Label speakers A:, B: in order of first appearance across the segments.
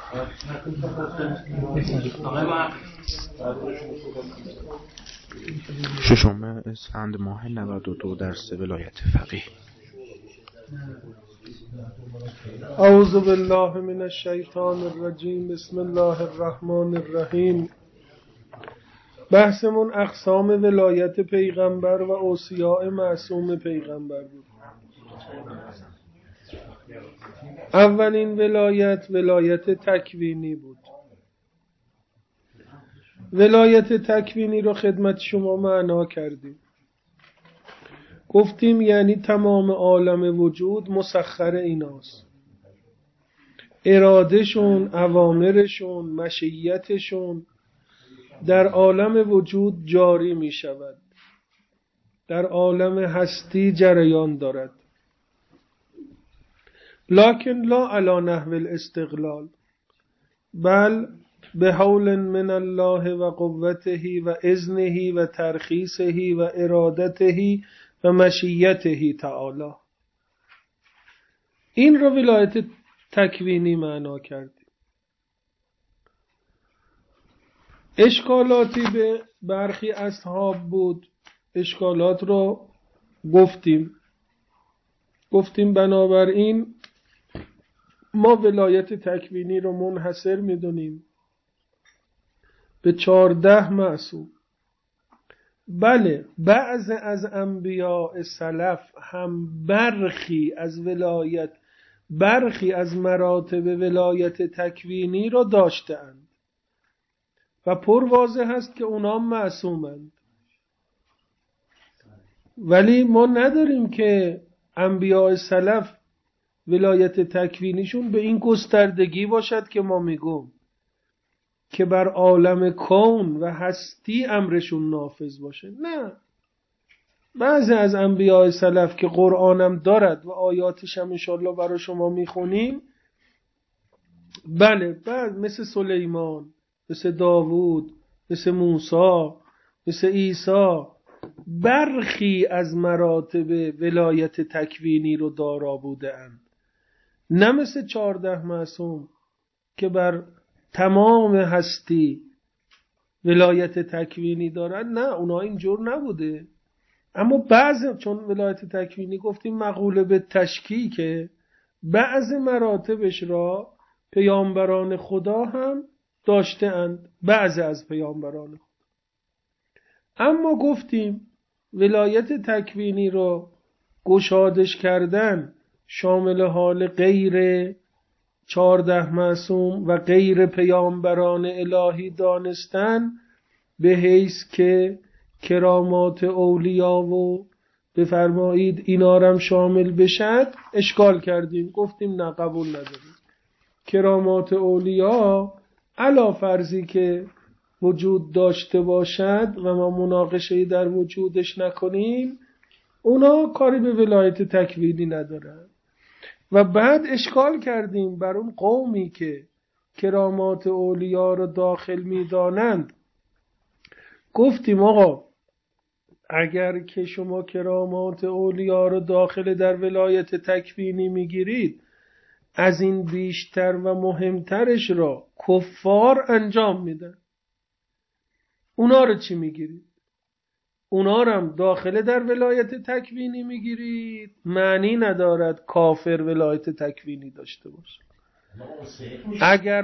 A: ششم اسفند ماه 92 درس ولایت فقیه.
B: اعوذ بالله من الشیطان الرجیم. بسم الله الرحمن الرحیم. بحثمون اقسام ولایت پیغمبر و اوصیاء معصوم پیغمبر بود. اولین ولایت تکوینی بود. ولایت تکوینی رو خدمت شما معنا کردیم. گفتیم یعنی تمام عالم وجود مسخر ایناست. ارادهشون، اوامرشون، مشیتشون در عالم وجود جاری می شود. در عالم هستی جریان دارد. لکن لا علی نحو الاستقلال، بل به حول من الله و قوته و اذنه و ترخیصه و ارادته و مشیته تعالی. این رو ولایت تکوینی معنا کردیم. اشکالاتی به برخی اصحاب بود. اشکالات رو گفتیم بنابراین ما ولایت تکوینی رو منحصر میدونیم به 14 معصوم. بله، بعض از انبیاء سلف هم برخی از مراتب ولایت تکوینی رو داشتند و پر واضح هست که اونا معصومند. ولی ما نداریم که انبیاء سلف ولایت تکوینیشون به این گستردگی باشد که ما میگم که بر عالم کون و هستی امرشون نافذ باشه. نه، بعضی از انبیاء سلف که قرآنم دارد و آیاتش هم انشاءالله برای شما میخونیم، بله، بعد مثل سلیمان، مثل داوود، مثل موسی، مثل عیسی، برخی از مراتب ولایت تکوینی رو دارا بودند. نه مثل 14 معصوم که بر تمام هستی ولایت تکوینی دارن. نه، اونا اینجور نبوده. اما چون ولایت تکوینی گفتیم مقوله به تشکیکه، بعض مراتبش را پیامبران خدا هم داشته اند. بعضی از پیامبران خدا. اما گفتیم ولایت تکوینی رو گشادش کردن شامل حال غیر 14 معصوم و غیر پیامبران الهی دانستن به حیث که کرامات اولیا و بفرمایید اینا هم شامل بشد اشکال کردیم. گفتیم نه، قبول نداریم. کرامات اولیا علا فرضی که وجود داشته باشد و ما مناقشه‌ای در وجودش نکنیم، اونا کاری به ولایت تکوینی ندارن. و بعد اشکال کردیم بر اون قومی که کرامات اولیا رو داخل می‌دانند. گفتیم آقا اگر که شما کرامات اولیا رو داخل در ولایت تکوینی میگیرید، از این بیشتر و مهمترش را کفار انجام میدن. اونا رو چی میگیرید؟ اونا رو هم داخل در ولایت تکوینی میگیرید. معنی ندارد کافر ولایت تکوینی داشته باشه. اگر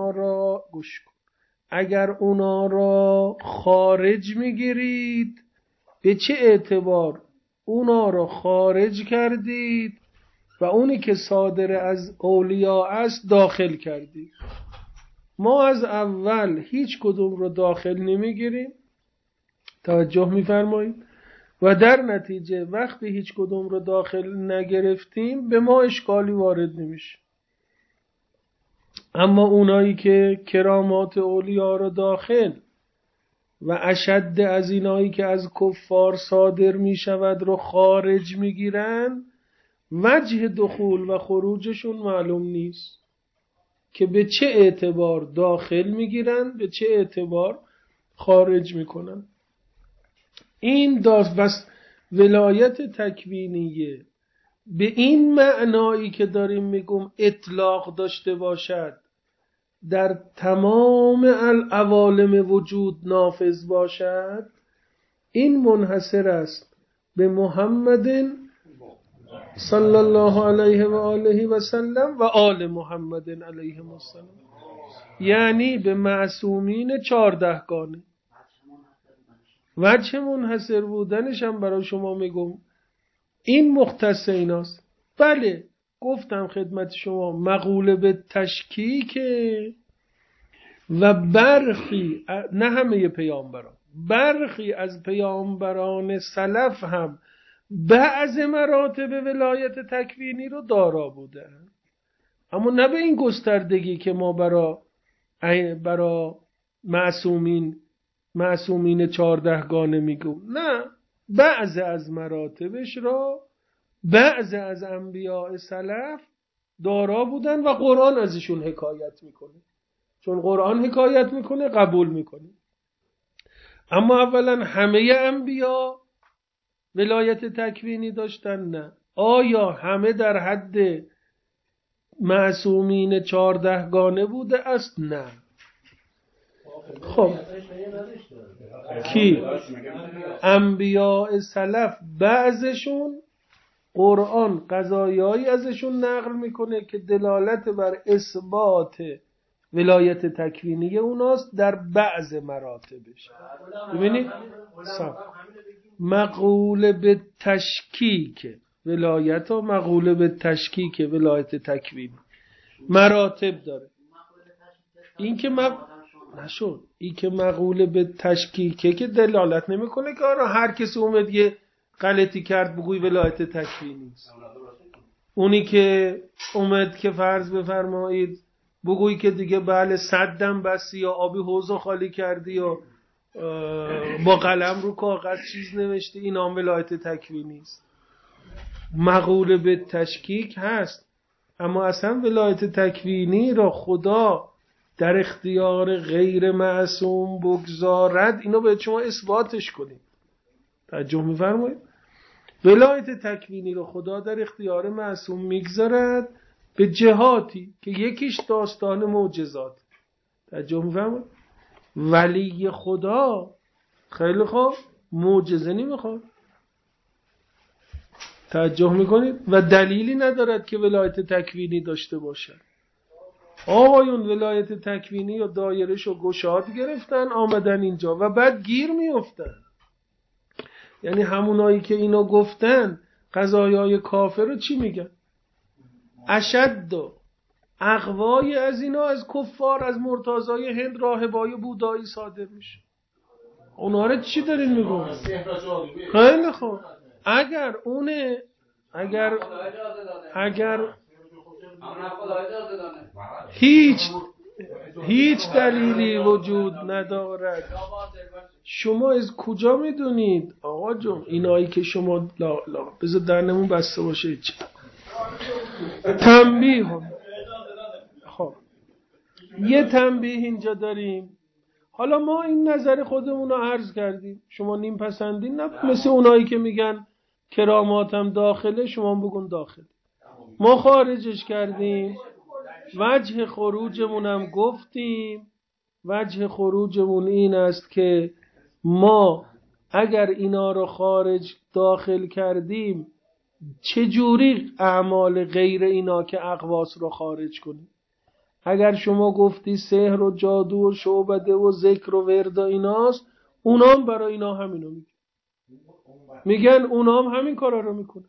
B: اونا را خارج میگیرید، به چه اعتبار اونا را خارج کردید و اونی که صادر از اولیاء است داخل کردید. ما از اول هیچ کدوم رو داخل نمیگیریم، توجه میفرمایید، و در نتیجه وقتی هیچ کدوم رو داخل نگرفتیم به ما اشکالی وارد نمیشه. اما اونایی که کرامات اولیاء رو داخل و اشد از اینایی که از کفار صادر می شود رو خارج می گیرن، وجه دخول و خروجشون معلوم نیست که به چه اعتبار داخل می گیرن، به چه اعتبار خارج می کنن. این بس ولایت تکوینیه به این معنایی که داریم میگم اطلاق داشته باشد در تمام العوالم وجود نافذ باشد، این منحصر است به محمد صلی الله علیه و آله و سلم و آل محمد علیه السلام، یعنی به معصومین 14 گانه. وجه منحصر بودنش هم برای شما میگم، این مختص ایناست. بله گفتم خدمت شما مقوله به تشکیک و برخی، نه همه پیامبران، برخی از پیامبران سلف هم بعض مراتب ولایت تکوینی رو دارا بودن، اما نه به این گستردگی که ما برا معصومین 14 گانه میگم. نه، بعض از مراتبش را بعض از انبیاء سلف دارا بودن و قرآن ازشون حکایت میکنه. چون قرآن حکایت میکنه قبول میکنه. اما اولا همه انبیا ولایت تکوینی داشتن؟ نه. آیا همه در حد معصومین 14 گانه بوده است؟ نه. خب کی؟ انبیاء سلف بعضشون قرآن قضایایی ازشون نقل میکنه که دلالت بر اثبات ولایت تکوینی اوناست در بعض مراتبش. ببینید مقوله به تشکیک ولایت و مقوله به تشکیک ولایت تکوینی مراتب داره. این که مقوله به تشکیکه که دلالت نمیکنه که آره هر کسی اومد یه غلطی کرد بگوی ولایت تکوینی است. اونی که اومد که فرض بفرمایید بگوی که دیگه بله صدم بستی یا آبی حوضو خالی کردی یا با قلم رو کاغذ چیز نوشتی، این هم ولایت تکوینی است. مقوله به تشکیک هست، اما اصلا ولایت تکوینی را خدا در اختیار غیر معصوم بگذارد، اینو به شما اثباتش کنید. توجه می‌فرمایید؟ ولایت تکوینی را خدا در اختیار معصوم میگذارد به جهاتی که یکیش داستان معجزات. توجه می‌فرمایید؟ ولی خدا خیلی خوب معجزه نمیخواد. توجه میکنید؟ و دلیلی ندارد که ولایت تکوینی داشته باشد. آقایون ولایت تکوینی و دایرش و گشاد گرفتن آمدن اینجا و بعد گیر میافتن. یعنی همونایی که اینو گفتن قضایای کافر رو چی میگن؟ اشد و اقوای از اینا از کفار، از مرتضای هند راهبای بودایی صادر میشه. اونا رو چی دارین میگن؟ خیلی خوب. اگر هیچ دلیلی وجود ندارد، شما از کجا میدونید آقا جون اینایی که شما لا بذار درنمون بسته باشه چی؟ تنبیه هم. خب یه تنبیه اینجا داریم. حالا ما این نظر خودمون رو عرض کردیم، شما نیم پسندین، نه مثل اونایی که میگن کراماتم داخله، شما بگون داخل. ما خارجش کردیم. وجه خروجمونم گفتیم. وجه خروجمون این است که ما اگر اینا رو خارج داخل کردیم چجوری اعمال غیر اینا که اقواس رو خارج کنیم؟ اگر شما گفتی سحر و جادو و شعبده و ذکر و ورد و ایناست، اونام برای اینا همینو میگن اونام همین کارا رو میکنن.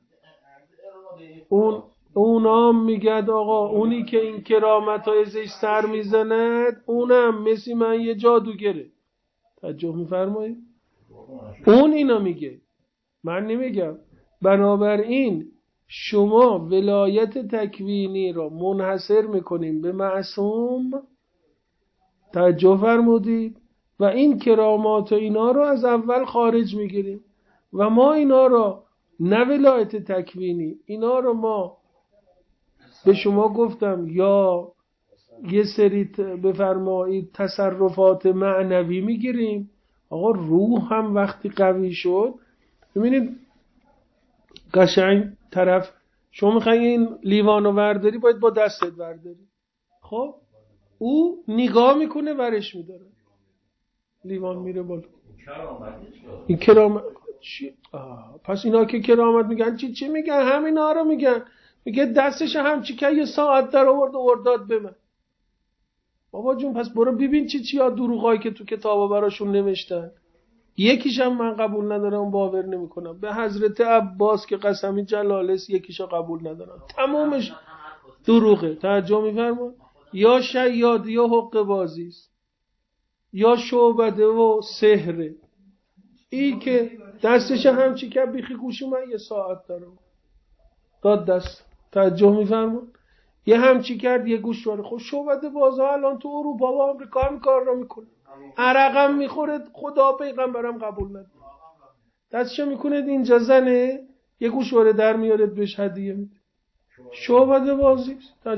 B: اونام میگن آقا اونی که این کرامت های ازش سر میزند اونم مثل من یه جادوگره. توجه میفرمایید؟ اون اینا میگه، من نمیگم. بنابراین شما ولایت تکوینی را منحصر میکنیم به معصوم، توجه فرمودید، و این کرامات و اینا رو از اول خارج میگیریم و ما اینا رو نه ولایت تکوینی، اینا رو ما به شما گفتم یا یه سری بفرمایید تصرفات معنوی میگیریم. آقا روح هم وقتی قوی شد، ببینید قشنگ طرف شما میخوایی این لیوانو ورداری باید با دستت ورداری. خب او نگاه میکنه ورش میداره، لیوان میره بالا. این کرامت چی؟ پس اینا که کرامت میگن چی میگن؟ همینا رو میگن. میگه دستش همچی که یه ساعت در آورد و ارداد به من. بابا جون پس برو ببین چیا دروغایی که تو کتابا براشون نوشتن. یکیشم من قبول ندارم، باور نمیکنم. به حضرت عباس که قسمی جلالس یکیشو قبول ندارم، تمامش دروغه. توجه میفرما؟ یا شیادی و حق بازی است، یا شعبده و سحره. این که دستش همچی که بیخی گوشی من یه ساعت دارم داد دست. توجه میفرما؟ یه همچی کرد یه گوش واره. خب شعبده بازها الان تو اروپا و آمریکا هم کار را میکنه، عرقم میخوره، خدا پیغمبرم قبول نداره. دستشو میکنه اینجا زنه، یه گوشواره در میاره بهش هدیه میده. شعبده بازی.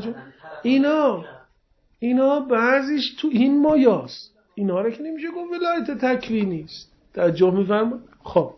B: اینا بعضیش تو این مایاست. اینا رو که نمیشه گفت ولایت تکوینی است. توجه میفرمایید؟ خب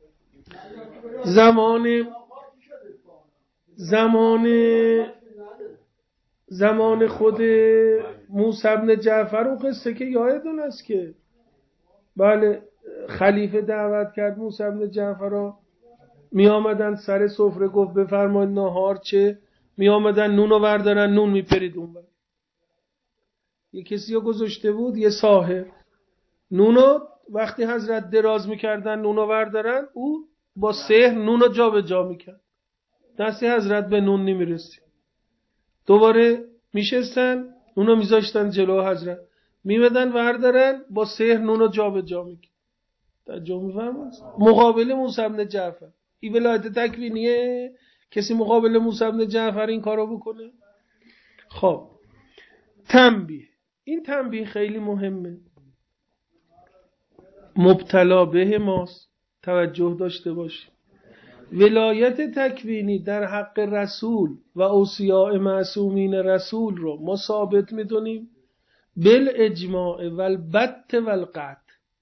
B: زمان خود موسی بن جعفر و قصه که یادتون است که بله خلیفه دعوت کرد موسی بن جعفر را، می آمدن سر سفره گفت بفرمایید ناهار چه؟ می آمدن نونو وردارن، نون می پرید اون بر. یه کسی رو گذاشته بود یه ساحر، نونو وقتی حضرت دراز میکردن نونو وردارن، او با سحر نونو جا به جا میکرد، دست حضرت به نون نمیرسید. دوباره میشستن نونو میذاشتن جلو حضرت، میمدن وردارن، با سحر نونو جا به جا میکرد. توجه می‌فرمایید؟ مقابل موسی بن جعفر. این ولایت تکوینیه؟ کسی مقابل موسی بن جعفر این کارو بکنه؟ خب تنبیه. این تنبیه خیلی مهمه، مبتلا به ماست، توجه داشته باشید. ولایت تکوینی در حق رسول و اوصیاء معصومین رسول رو ما ثابت میدونیم بالاجماع و البت و القطع.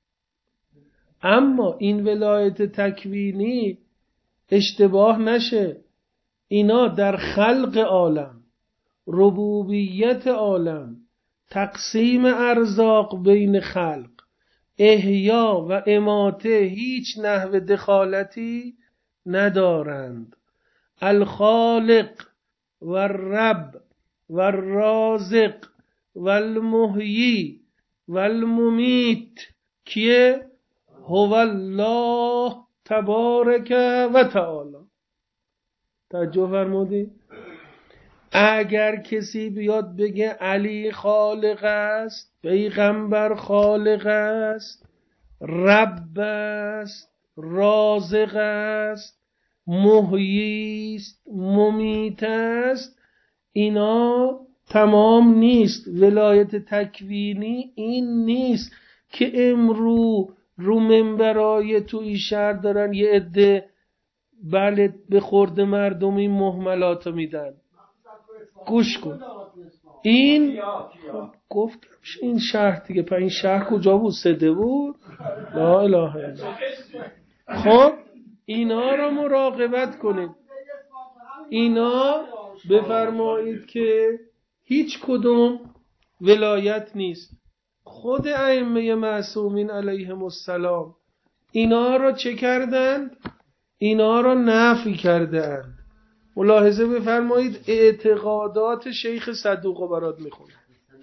B: اما این ولایت تکوینی اشتباه نشه، اینا در خلق عالم، ربوبیت عالم، تقسیم ارزاق بین خلق، احیا و اماته هیچ نحو دخالتی ندارند. الخالق و الرب و الرازق و المحیی و الممیت کیه؟ هو الله تبارک و تعالی. توجه فرمودید؟ اگر کسی بیاد بگه علی خالق است، پیغمبر خالق است، رب است، رازق است، محیی است، ممیت است، اینا تمام نیست. ولایت تکوینی این نیست که امرو رو منبرای توی شهر دارن یه عده بله به خورد مردم این مهملاتو میدن. گوش کن، این گفتم این شهر دیگه، این شهر کجا بود؟ سده بود؟ لا اله الا. خب اینا رو مراقبت کنید. اینا بفرمایید که هیچ کدوم ولایت نیست. خود ائمه معصومین علیهم السلام اینا رو چه کردند؟ اینا رو نفی کردند. ملاحظه بفرمایید، اعتقادات شیخ صدوق رو برات میخونم.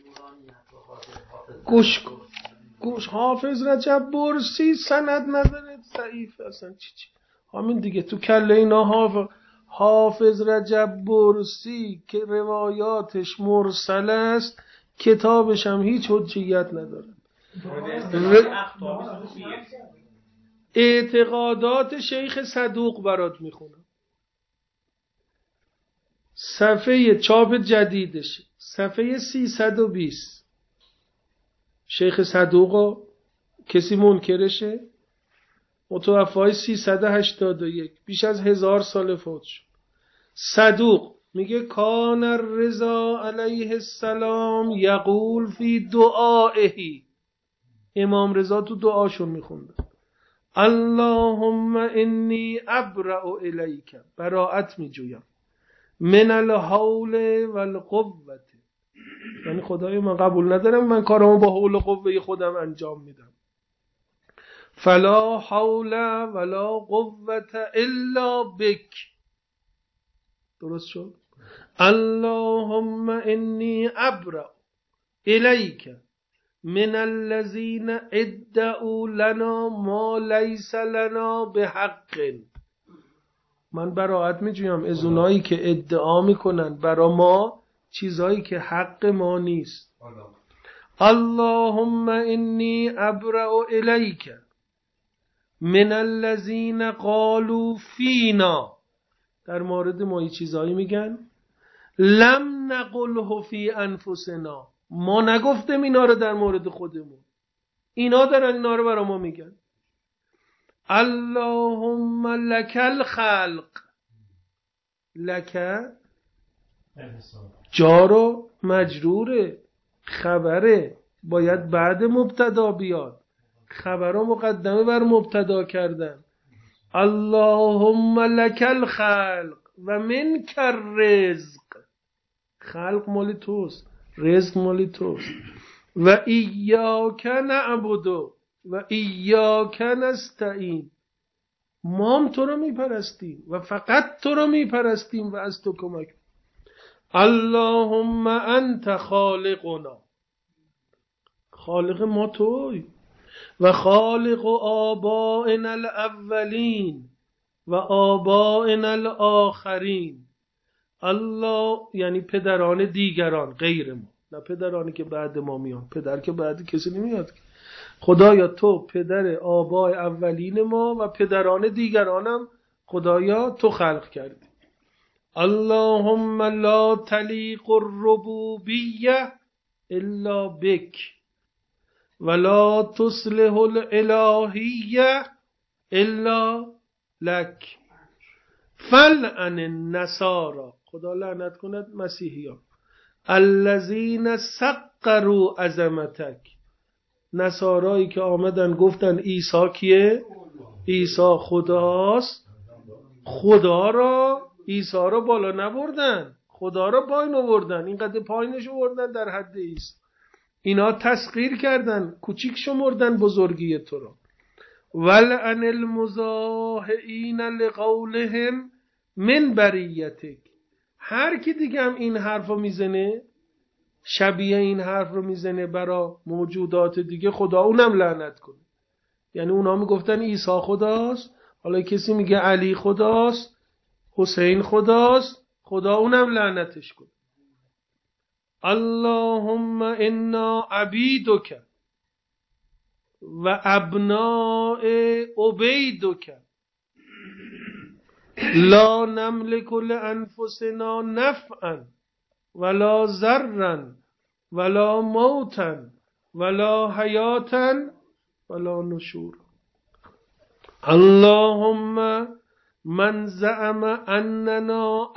B: گوش کن، گوش. حافظ رجب برسی سند نداره، ضعیف اصلا چی همین دیگه تو کله اینا. حافظ رجب برسی که روایاتش مرسل است، کتابش هم هیچ حجیت نداره. اعتقادات شیخ صدوق برات میخونم، صفحه چاپ جدیدش، صفحه 320. شیخ صدوق کسی منکرشه؟ متوفای 381، بیش از 1000 سال فوت شد. صدوق میگه کان الرضا علیه السلام یقول فی دعائه. امام رضا تو دعاشون میخوند اللهم انی ابرأ الیک، براءت میجویم، من الحول والقوة یعنی خدایا من قبول ندارم، من کارامو با حول و قوه خودم انجام میدم. فلا حول ولا قوة الا بک. درست شد؟ اللهم انی ابرأ الیک من الذین ادعوا لنا ما لیس لنا بحق. من براءت میجویم از اونایی که ادعا میکنن برا ما چیزایی که حق ما نیست. اللهم انی ابرأ الیک من الذین قالوا فینا. در مورد ما یه چیزایی میگن لم نقله فی انفسنا، ما نگفتیم اینا رو در مورد خودمون، اینا دارن اینا رو برا ما میگن. اللهم لک الخلق. لک جار و مجروره، خبره، باید بعد مبتدا بیاد، خبر رو مقدمه بر مبتدا کردن. اللهم لک الخلق و منک الرزق. خلق مال توست، رزق مال توست. و ایاک نعبد و ایاک نستعین. ما هم تو رو میپرستیم و فقط تو رو میپرستیم و از تو کمک. اللهم انت خالقنا. خالق ما توی و خالق آبائنا الاولین و آبائنا الاخرین. الله یعنی پدران دیگران غیر ما، نه پدرانی که بعد ما میان. پدر که بعد کسی نمیاد. خدایا تو پدر آبای اولین ما و پدران دیگرانم خدایا تو خلق کردی. اللهم لا تلیق الربوبیه الا بک ولا تصلح الالهیه الا لک. فلعن النصارى، خدا لعنت کند مسیحیان، الذین سقروا عظمتک. نصارایی که آمدن گفتن عیسی کیه؟ عیسی خداست. خدا را، عیسی را بالا نبردن، خدا را پایین آوردن، اینقدر پایینش آوردن در حد عیسی. اینا تسخیر کردن، کوچیک شمردن بزرگی تو را. ولعن المضاهئین لقولهم من بریتک. هر کی دیگه هم این حرف رو میزنه، شبیه این حرف رو میزنه برا موجودات دیگه، خدا اونم لعنت کنه. یعنی اونا میگفتن عیسی خداست، حالا کسی میگه علی خداست، حسین خداست، خدا اونم لعنتش کنه. اللهم انا عبیدک و ابناء عبیدک لا نملک لانفسنا نفعا ولا ضرا ولا موتا ولا حیاتا ولا نشور. اللهم من زعم اننا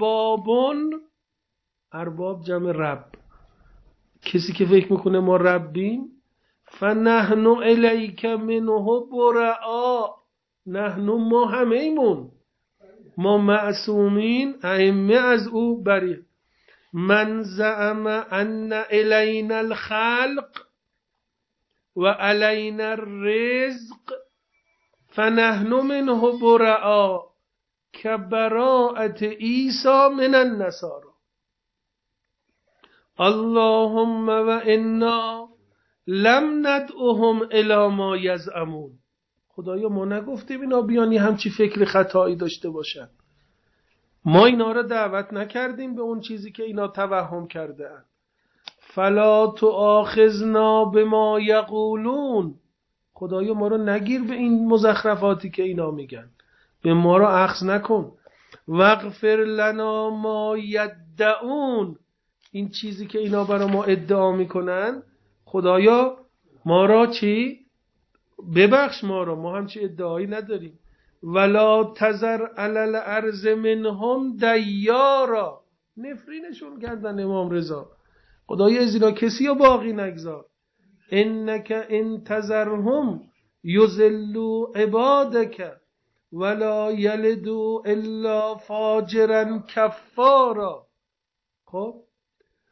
B: ارباب جمع رب، کسی که فکر میکنه ما ربیم، فنحن الیک منه برعا. نحن ما همه ایمون، ما معصومین ائمه از او بری. من زعم ان الینا الخلق و علینا الرزق فنحن منه برعا کبراءة عیسی من النصارى. اللهم و انا لم ندعهم الی ما یزعمون. خدایا ما نگفتیم اینا بیانی همچی فکر خطایی داشته باشن، ما اینا رو دعوت نکردیم به اون چیزی که اینا توهم کرده اند. فلا تؤاخذنا بما یقولون. خدایا ما رو نگیر به این مزخرفاتی که اینا میگن، به ما رو اخذ نکن. واغفر لنا ما یدعون. این چیزی که اینا برای ما ادعا میکنن خدایا ما را چی؟ ببخش ما را، ما همچی ادعایی نداریم. ولا تذر علی الارض منهم دیارا. نفرینشون کردن امام رضا، خدایا از اینا کسی رو باقی نگذار. انک ان تذرهم یضلوا عبادک ولا یلدوا الا فاجرا کفارا. خب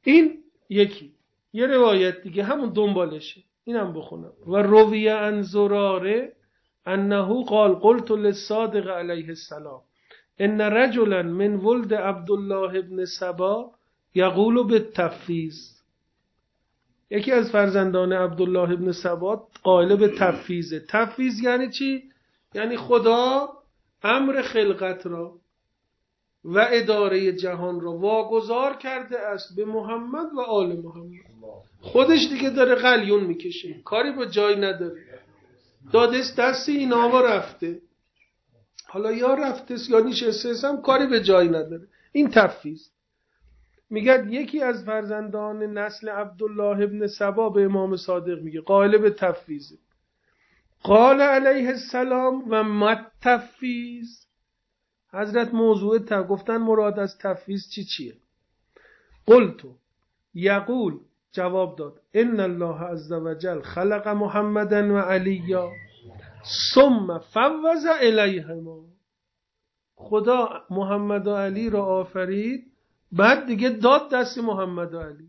B: این یکی. یه روایت دیگه همون دنبالشه، اینم بخونم. و روی عن زراره انه قال قلت للصادق علیه السلام ان رجلا من ولد عبدالله ابن سبا یقول بالتفویض. یکی از فرزندان عبدالله ابن سبا قائل به تفویضه. تفویض یعنی چی؟ یعنی خدا امر خلقت را و اداره جهان را واگذار کرده است به محمد و آل محمد. خودش دیگه داره قلیون میکشه، کاری به جای نداره، داده دست اینا و رفته. حالا یا رفته یا نشسته هم کاری به جای نداره. این تفویض. میگه یکی از فرزندان نسل عبدالله ابن سبا به امام صادق میگه قائل به تفویضه. قال علیه السلام و ما تفویض. حضرت موضوع گفتن مراد از تفویض چیه؟ قلتو یقول، جواب داد، ان الله عز وجل خلق محمدا و علیا ثم فوض الیهما. خدا محمد و علی را آفرید، بعد دیگه داد دست محمد و علی.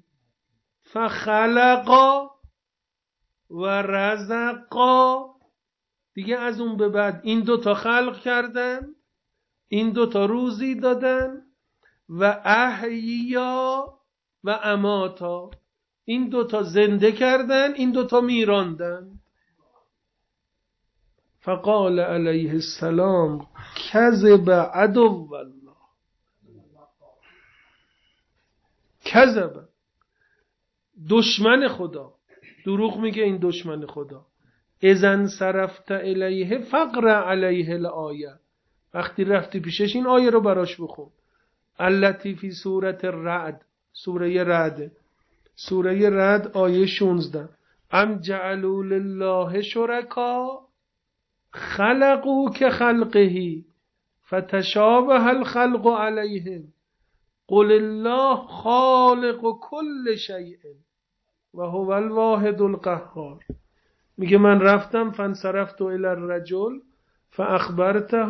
B: فخلقا و رزقا، دیگه از اون به بعد این دوتا خلق کردن، این دوتا روزی دادن. و احیا و اماتا، این دوتا زنده کردن، این دوتا میراندن. فقال علیه السلام کذب عدو الله. کذب، دشمن خدا دروغ میگه، این دشمن خدا. اذن صرفت الیه فقرأ علیه الآیه. وقتی رفتی پیشش این آیه رو براش بخون. التی فی سورة الرعد، سوره رعد، سوره رعد آیه 16. ام جعلوا لله شرکا خلقوا كخلقه فتشابه الخلق علیهم قل الله خالق كل شیء و هو الواحد القهار. میگه من رفتم فانصرفت الی الرجل فاخبرته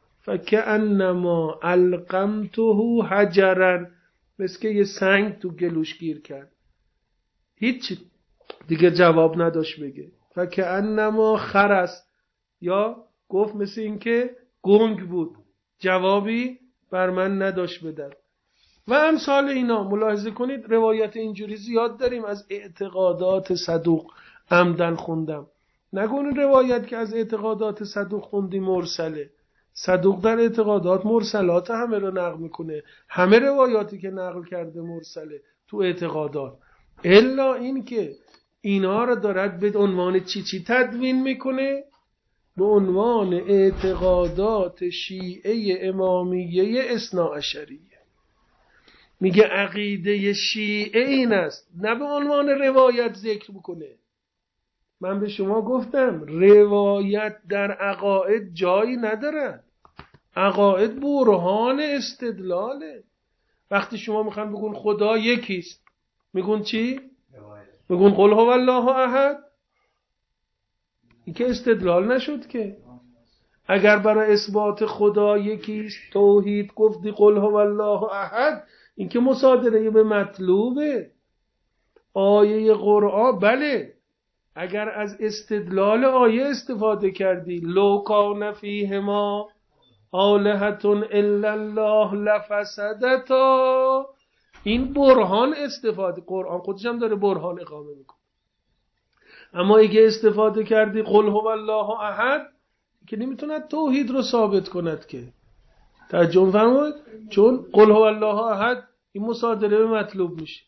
B: فکأنما القمته حجرا، مثل که یه سنگ تو گلوش گیر کرد، هیچ دیگه جواب نداشت بگه. فکأنما خرس، یا گفت مثل این که گنگ بود، جوابی بر من نداشت بدن. و امثال اینا. ملاحظه کنید روایت اینجوری زیاد داریم از اعتقادات صدوق عمدن خوندم. نگون روایت که از اعتقادات صدوق خوندی مرسله. صدوق در اعتقادات مرسلات همه رو نقل میکنه، همه روایاتی که نقل کرده مرسله تو اعتقادات. الا این که اینا رو دارد به عنوان چی تدوین میکنه؟ به عنوان اعتقادات شیعه امامیه اثناعشریه. میگه عقیده شیعه این است، نه به عنوان روایت ذکر بکنه. من به شما گفتم روایت در عقاید جایی نداره. عقاید برهان استدلاله. وقتی شما میخوان بگون خدا یکیست، میگون چی؟ میگون قل هو الله احد. این که استدلال نشد که. اگر برای اثبات خدا یکیست توحید گفتی قل هو الله احد، این که مصادره به مطلوبه. آیه قرآن بله، اگر از استدلال آیه استفاده کردی لو کان فیهما آلهة الا الله لفسدتا، این برهان استفاده، قرآن خودش هم داره برهان اقامه میکنه. اما اگه استفاده کردی قل هو الله احد، که نمیتونه توحید رو ثابت کند که. ترجمه فرمایید، چون قل هو الله احد این مصادره به مطلوب میشه.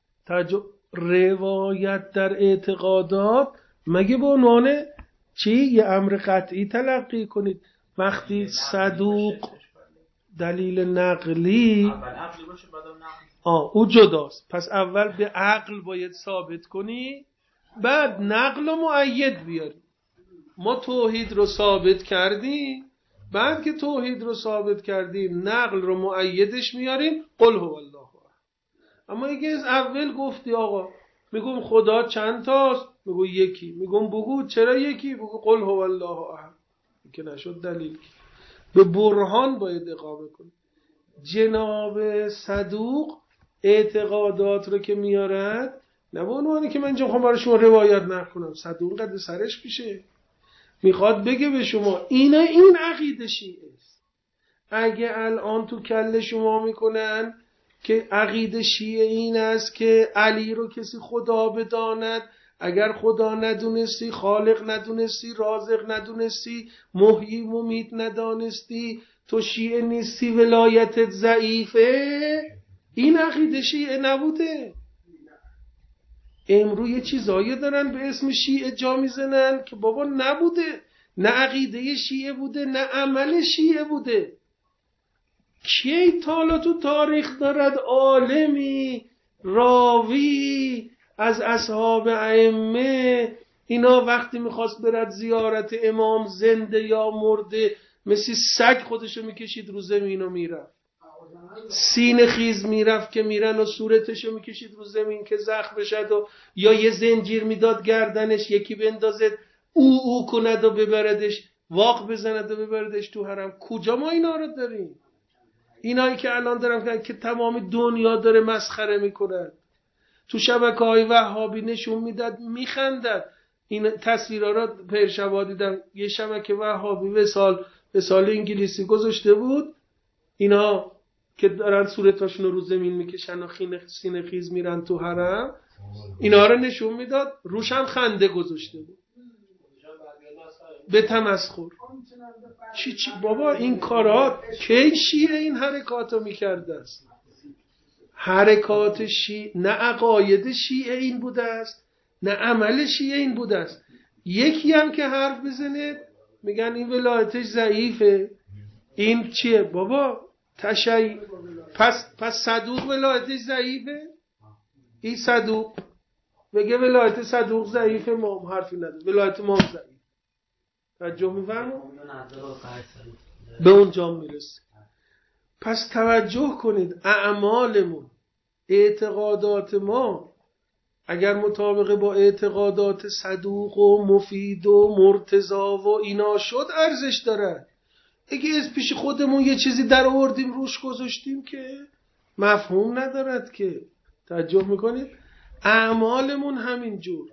B: روایت در اعتقادات مگه به عنوان چی؟ یه امر قطعی تلقی کنید. وقتی صدوق دلیل نقلی او جداست. پس اول به عقل باید ثابت کنی، بعد نقل و مؤید بیاری. ما توحید رو ثابت کردیم، بعد که توحید رو ثابت کردیم نقل رو مؤیدش میاریم قل هو الله. اما اگه از اول گفتی آقا میگم خدا چند تاست، میگو یکی، میگم بگو چرا یکی، بگو قل هو الله احد، که نشد دلیل. به برهان باید اقامه کنی. جناب صدوق اعتقادات رو که میارد، نه به عنوانی که من اینجا میخوام برای شما روایت نکنم، صدوق قد سرش پیشه، میخواد بگه به شما این عقیده شیعه است. اگه الان تو کله شما میکنن که عقیده شیعه این است که علی رو کسی خدا بداند، اگر خدا ندونستی، خالق ندونستی، رازق ندونستی، محیی ممیت ندانستی، تو شیعه نیستی، ولایتت ضعیفه. این عقیده شیعه نبوده. امروز یه چیزایی دارن به اسم شیعه جا میزنن که بابا نبوده. نه عقیده شیعه بوده، نه عمل شیعه بوده. کی تا تو تاریخ دارد عالمی راوی از اصحاب ائمه اینا وقتی میخواست برد زیارت امام زنده یا مرده مثل سگ خودشو میکشید رو زمین و میرفت، سینه خیز میرفت که میرن و صورتشو میکشید رو زمین که زخم بشد و یا یه زنجیر میداد گردنش یکی بندازد او کند و ببردش، واق بزند و ببردش تو حرم. کجا ما اینا رو داریم؟ اینایی که الان دارم که تمام دنیا داره مسخره میکنن، تو شبکه‌های وهابی نشون میداد میخندد. این تصویرها رو پیشوا دیدم، یه شبکه وهابی وصال انگلیسی گذاشته بود، اینا که دارن صورتاشون رو زمین میکشن و سینه خیز میرن تو حرم، اینا رو نشون میداد، روش هم خنده گذاشته بود به تمسخر. چی بابا این کارات کی شیعه این حرکاتو میکرده است؟ حرکات شیعه نه عقاید شیعه این بوده است، نه عمل شیعه این بوده است. یکی هم که حرف بزنه میگن این ولایتش ضعیفه، این چیه بابا؟ پس صدوق ولایتش ضعیفه؟ این صدوق بگه ولایت صدوق ضعیفه، ما هم حرفی نداره، ولایت ما هم ضعیف. توجه می‌فرمایید؟ به اونجا میرسه. پس توجه کنید، اعمالمون، اعتقادات ما اگر مطابق با اعتقادات صدوق و مفید و مرتضی و اینا شد ارزش داره. اگه از پیش خودمون یه چیزی در آوردیم روش گذاشتیم که مفهوم ندارد که. توجه میکنید؟ اعمالمون همینجور.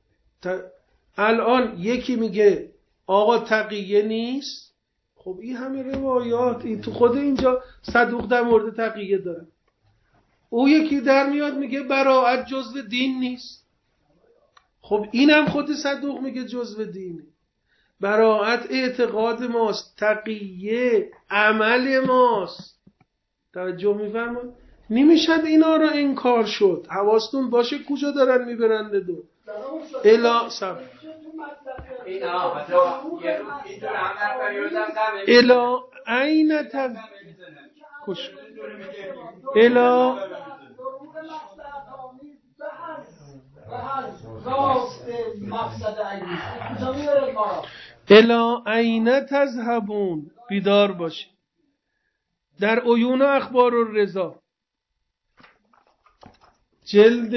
B: الان یکی میگه آقا تقیه نیست، خب این همه روایات این تو خود اینجا صدوق در مورد تقیه داره. او یکی در میاد میگه براءت جزو دین نیست، خب اینم خود صدوق میگه جزو دینه. براءت اعتقاد ماست، تقیه عمل ماست. توجه میفرمایید؟ نمیشد اینا رو انکار شد. حواستون باشه کجا دارن میبرنده دو الا سب الا این تز کش الا الا این تذهبون، بیدار باشید. در عیون اخبار الرضا جلد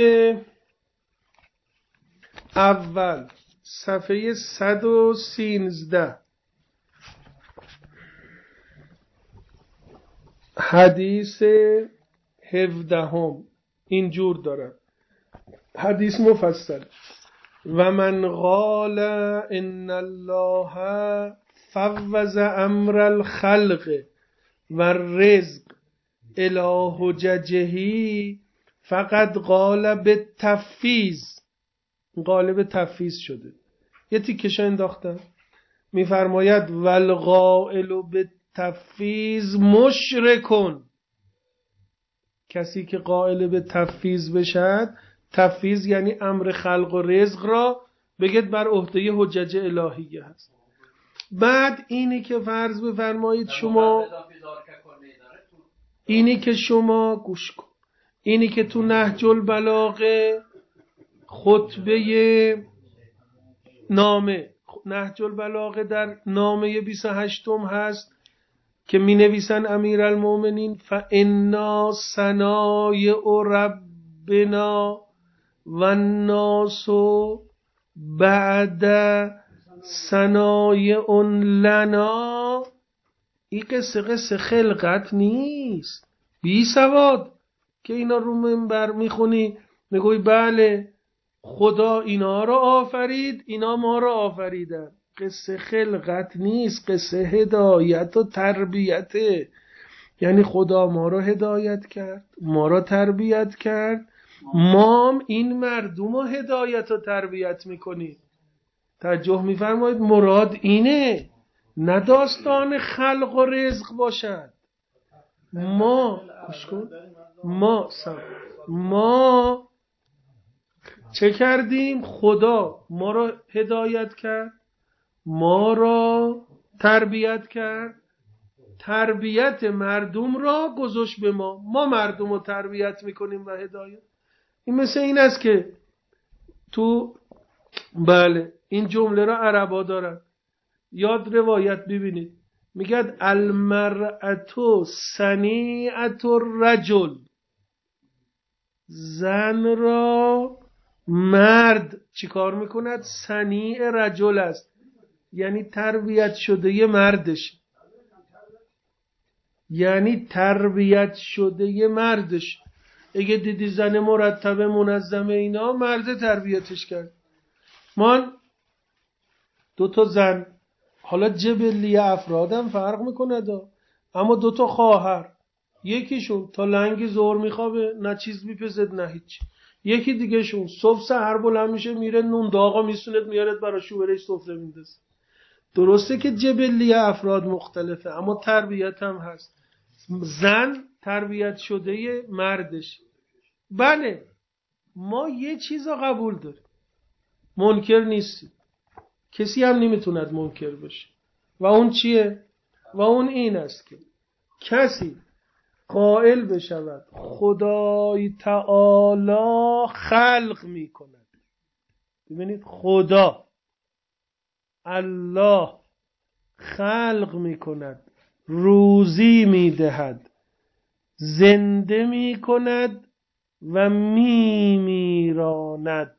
B: اول صفحه 113 حدیث 17 اینجور دارد. حدیث مفصل: و من قال ان الله فوض امر الخلق و الرزق الی حججه فقد قال بالتفویض. قالب تفویض شده. یه تیکش انداختم میفرماید والقائل بالتفویض مشرکون. کسی که قائل به تفویض بشد، تفویض یعنی امر خلق و رزق را بگید بر عهده حجج الهیه هست. بعد اینی که فرض بفرمایید شما، اینی که شما گوش کن، اینی که تو نهج البلاغه خطبه نامه، نهج البلاغه در نامه 28 هست که می نویسن امیرالمومنین فانا صنایع ربنا و الناس بعد صنایع لنا. این قصه خلقت نیست، بی سواد. که اینا رو منبر میخونی میگوی بله خدا اینا رو آفرید، اینا ما رو آفریدن. قصه خلقت نیست، قصه هدایت و تربیته. یعنی خدا ما رو هدایت کرد، ما رو تربیت کرد، ما این مردم رو هدایت و تربیت میکنیم. توجه میفرمایید؟ مراد اینه، نه داستان خلق و رزق باشد. ما چه کردیم؟ خدا ما رو هدایت کرد، ما رو تربیت کرد، تربیت مردم را گذاشت به ما، ما مردم رو تربیت میکنیم و هدایت. این مثل این است که تو بله این جمله را عربا دارن، یاد روایت ببینید، میگد المرأة صنیعة الرجل، زن را مرد چیکار میکند؟ صنیع رجل است، یعنی تربیت شده ی مردش، یعنی تربیت شده ی مردش. اگه دیدی زن مرتب منظمه اینا، مرد تربیتش کرد. من 2 زن، حالا جبلی افرادم فرق میکنه اما 2 خواهر، یکیشون تا لنگ زور میخوابه، نه چیز میپزد نه هیچ. یکی دیگه شون صبح سحر بلند میشه میره نون داغا میسوند میارد برای شوهرش سفره میندازه. درسته که جبلی افراد مختلفه اما تربیت هم هست. زن تربیت شده مردش. بله ما یه چیزا قبول داریم، منکر نیستیم، کسی هم نمیتوند منکر بشه. و اون چیه؟ و اون این است که کسی قائل بشود خدای تعالی خلق میکند. ببینید خدا الله خلق میکند، روزی میدهد، زنده میکند و میمیراند.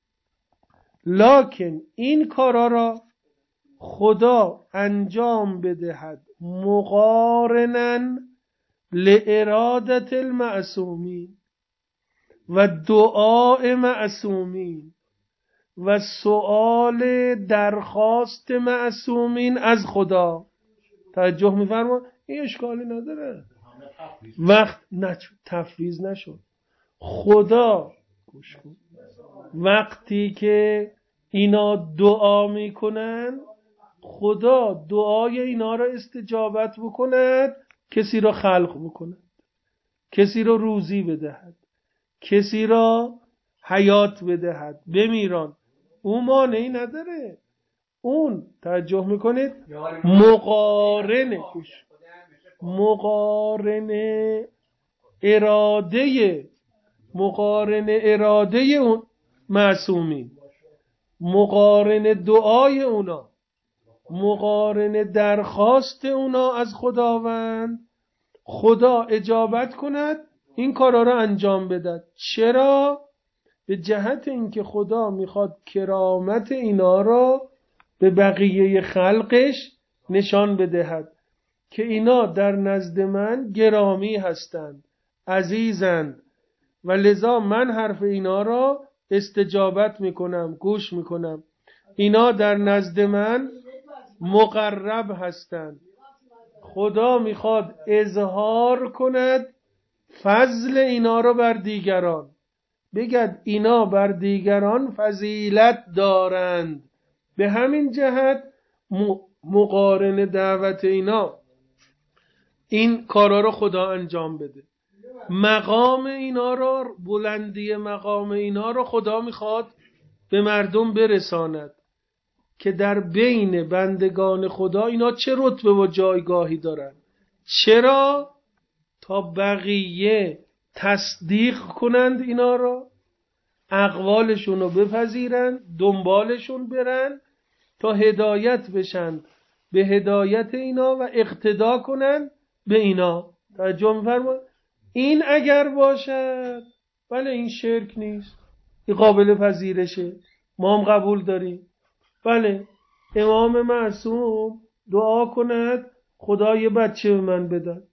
B: لکن این کارا را خدا انجام بدهد مقارناً لارادت المعصومین و دعاء معصومین و سؤال درخواست معصومین از خدا. توجه می‌فرما؟ این اشکالی نداره. وقت تفویض نشد. خدا وقتی که اینا دعا میکنن، خدا دعای اینا را استجابت بکند، کسی را خلق بکند، کسی را روزی بدهد، کسی را حیات بدهد، بمیران. اون مانعی نداره. اون توجه میکنید مقارنه اراده اون معصومین، مقارنه دعای اونا، مقارنه درخواست اونا از خداوند، خدا اجابت کند این کارا را انجام بدهد. چرا؟ به جهت اینکه خدا میخواد کرامت اینا را به بقیه خلقش نشان بدهد که اینا در نزد من گرامی هستند، عزیزند و لذا من حرف اینا را استجابت میکنم، گوش میکنم. اینا در نزد من مقرب هستند. خدا میخواد اظهار کند فضل اینا را بر دیگران، بگد اینا بر دیگران فضیلت دارند. به همین جهت مقارن دعوت اینا این کارا رو خدا انجام بده. مقام اینا رو، بلندی مقام اینا رو خدا میخواد به مردم برساند که در بین بندگان خدا اینا چه رتبه و جایگاهی دارن. چرا؟ تا بقیه تصدیق کنند اینا رو، اقوالشون رو بپذیرن، دنبالشون برن تا هدایت بشن به هدایت اینا و اقتدا کنن به اینا. توجه می‌فرمایید؟ این اگر باشد بله این شرک نیست، این قابل پذیرشه، ما هم قبول داریم. بله امام معصوم دعا کند خدا یه بچه به من بدن،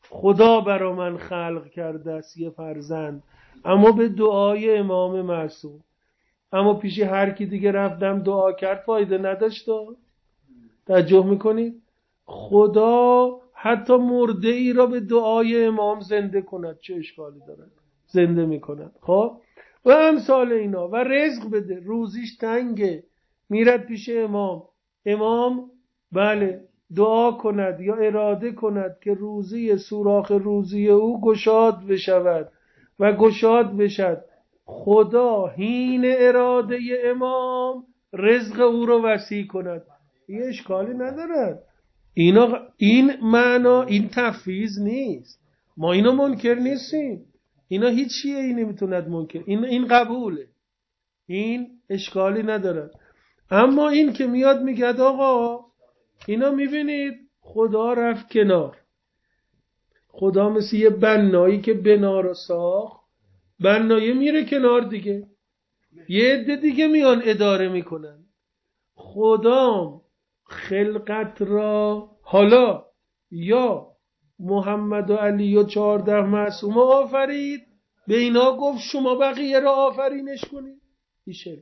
B: خدا برا من خلق کرده است یه فرزند، اما به دعای امام معصوم. اما پیش هر کی دیگه رفتم دعا کرد فایده نداشت. توجه میکنید؟ خدا حتی مرده ای را به دعای امام زنده کند، چه اشکالی دارد؟ زنده میکند. خب و امثال اینا. و رزق بده، روزیش تنگه، میرد پیش امام، امام بله دعا کند یا اراده کند که روزی سوراخ روزی او گشاد بشود و گشاد بشد، خدا حین اراده امام رزق او رو وسیع کند. یه اشکالی ندارد. این معنا، این تفویض نیست، ما اینو منکر نیستیم، اینا هیچ چیزی نمیتوند منکر، این قبوله، این اشکالی ندارد. اما این که میاد میگه آقا اینا میبینید خدا رفت کنار، خدا مثل یه بنایی که بنا رو ساخت، بنایه میره کنار دیگه، یه عده دیگه میان اداره میکنن. خدا خلقت را حالا یا محمد و علی و 14 معصوم آفرید، به اینا گفت شما بقیه را آفرینش کنید، ایشه.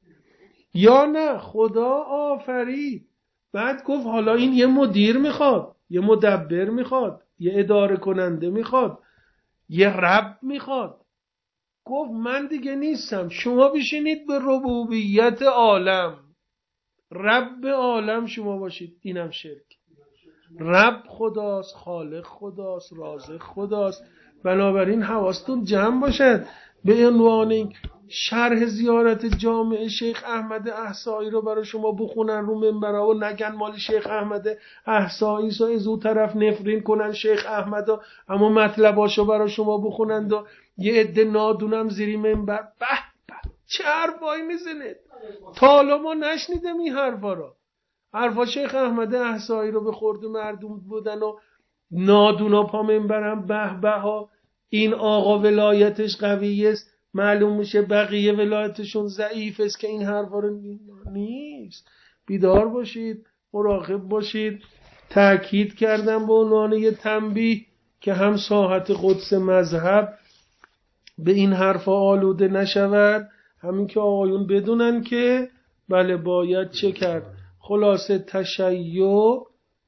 B: یا نه خدا آفرید بعد گفت حالا این یه مدیر میخواد، یه مدبر میخواد، یه اداره کننده میخواد، یه رب میخواد. گفت من دیگه نیستم، شما بشینید به ربوبیت عالم، رب عالم شما باشید. اینم شرک. رب خداست، خالق خداست، رازق خداست. بنابراین حواستون جمع باشد. به عنوان این شرح زیارت جامع شیخ احمد احصایی رو برای شما بخونن رو منبرها و نگن مال شیخ احمد احصایی سو از اون طرف نفرین کنن شیخ احمد، اما مطلباشو برای شما بخونند و یه عده نادونم زیری منبر به چه حرفایی میزنید؟ تا حالا ما نشنیدم این حرفا رو. حرفا شیخ احمد احصایی رو به خورد مردم بودن و نادونا پا منبرم به به ها. این آقا ولایتش قوی است، معلوم میشه بقیه ولایتشون ضعیف است که این حرفا رو نیست. بیدار باشید، مراقب باشید. تأکید کردم به عنوان یه تنبیه که هم ساحت قدس مذهب به این حرفا آلوده نشود، همین که آقایون بدونن که بله باید چه کرد. خلاصه تشیع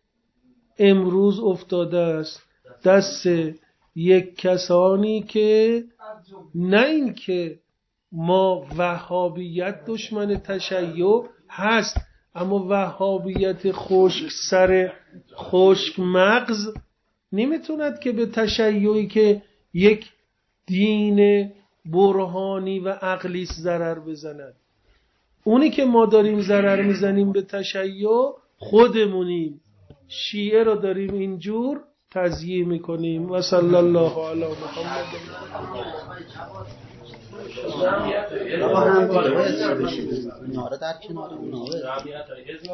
B: امروز افتاده است دست یک کسانی که نه این که ما وهابیت دشمن تشیع هست، اما وهابیت خشک سر خشک مغز نمیتوند که به تشیعی که یک دین برهانی و عقلی ضرر بزند. اونی که ما داریم ضرر میزنیم به تشیع خودمونیم، شیعه رو داریم اینجور تزییع میکنیم. و صلی الله علی محمد.
C: هم باید چی بشید؟ ناره در کنار اون